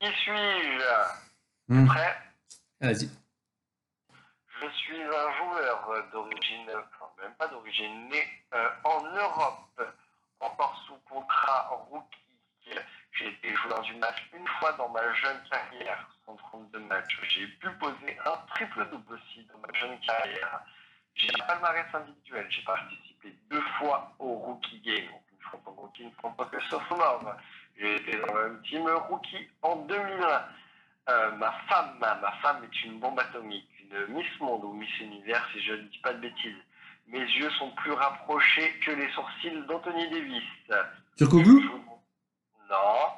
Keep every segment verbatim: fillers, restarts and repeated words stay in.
Qui suis-je? T'es Hum, prêt? Vas-y. Je suis un joueur d'origine, enfin même pas d'origine, né euh, en Europe, encore sous contrat rookie. J'ai été joueur du match une fois dans ma jeune carrière, cent trente-deux matchs. J'ai pu poser un triple-double aussi dans ma jeune carrière. J'ai un palmarès individuel, j'ai participé deux fois au Rookie Game, une fois en tant que rookie, une fois en tant que sophomore. J'ai été dans le même team rookie en deux mille un. Euh, ma femme, ma femme est une bombe atomique, une Miss Monde ou Miss Univers si je ne dis pas de bêtises. Mes yeux sont plus rapprochés que les sourcils d'Anthony Davis. Sur Je Kogu? joue... Non.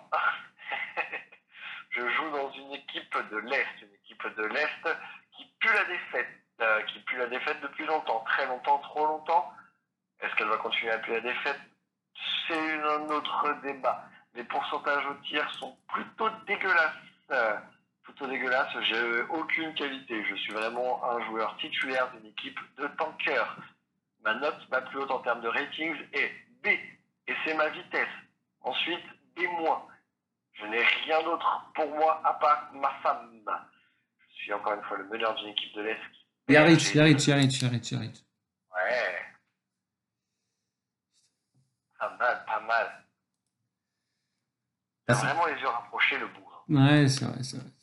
Je joue dans une équipe de l'Est, une équipe de l'Est qui pue la défaite, euh, qui pue la défaite depuis longtemps, très longtemps, trop longtemps. Est-ce qu'elle va continuer à puer la défaite? C'est un autre débat. Les pourcentages au tir sont plutôt dégueulasses. Euh, plutôt dégueulasses. J'ai aucune qualité. Je suis vraiment un joueur titulaire d'une équipe de tankers. Ma note, ma plus haute en termes de ratings est B. Et c'est ma vitesse. Ensuite, B-. Je n'ai rien d'autre pour moi à part ma femme. Je suis encore une fois le meneur d'une équipe de l'Est qui perd. Yaric, J'ai été... Yaric, Yaric, Yaric, Yaric. Ouais, pas mal, pas mal. Ah, T'as c'est- vraiment les yeux rapprochés, le bout. Ouais, c'est vrai, c'est vrai.